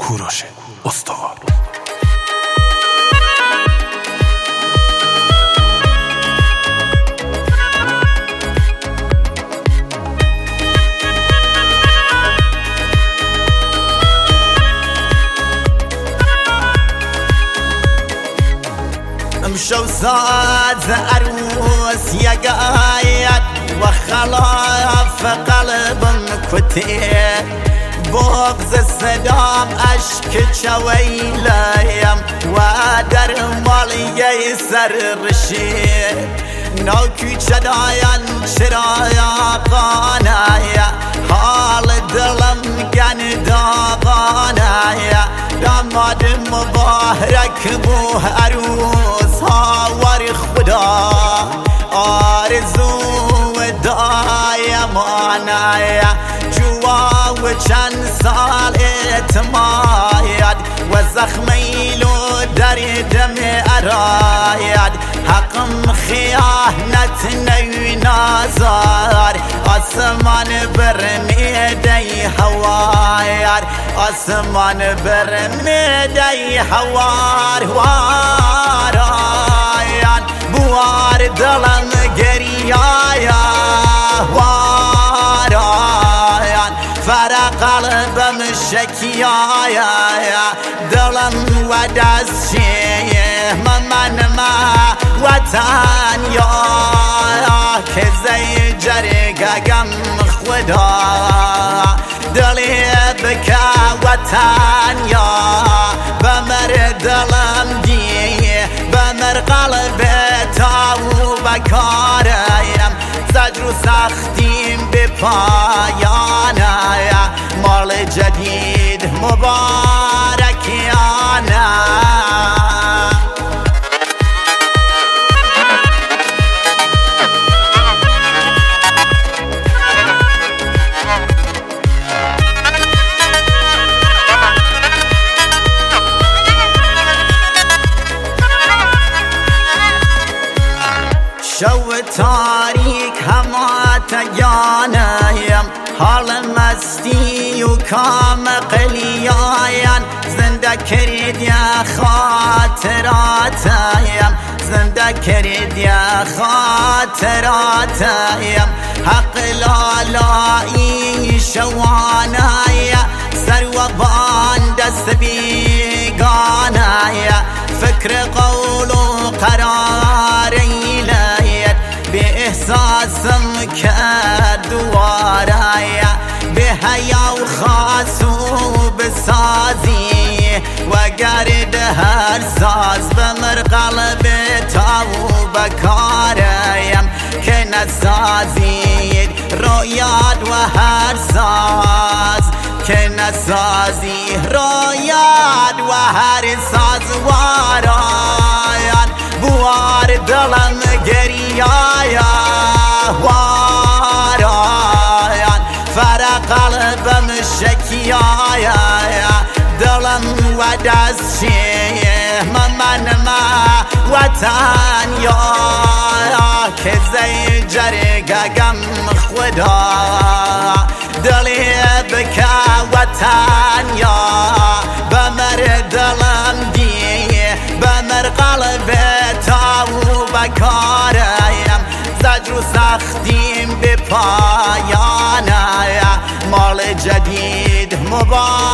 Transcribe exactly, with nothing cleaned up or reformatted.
کوروش استوار. امشو ساعت عروس يقايد وخلاف قلبم كتير بغز السلام اشك شويليم ودر مالي يسر رشيد نوكي شدايان شرايا قانايا حال دلم كان داغانايا داماد مبارك بو عروس هاور خدا آرزو دایمانایا جوا و چند سال اتماید و زخمیلو در دم اراید حقم خیانت نوی نازار آسمان بر میده هوایر آسمان بر میده هوار وارایان بوار دلم گریایا وارایان فرا قلبم شکیایا دلم و دستیه من ما وطن یا که زی جرگم خدا دلی بکا وطن یا بمر دلم دیه بمر قلب تاو بکاریم زجر و سختیم به پایانه مال جدید مبارکیانه شو تاریک هما تیانیم حال مستی و کام قلیاین زنده کرید یا خاطراتیم زنده کرید یا خاطراتیم حق لالایی شوانایا سر و بان دست بیگانایا فکر قول و قراری به احساسم کرد ورایا به حیا و خاص و بسازی و گرد هر ساز بمر قلب تا و بکاریم که نسازید رویاد و هر ساز که نسازی رویاد و هر ساز وارایان بوار دلم گریایا وارایان فرا قلبم شکیایا دلم و دستیه من ما وطن یا که زی جرگم خدا دلی بکا وطن یا بمر دلم دیه بمر قلب تاو بکاریم زجر و سختیم به پایانه مال جدید مبارک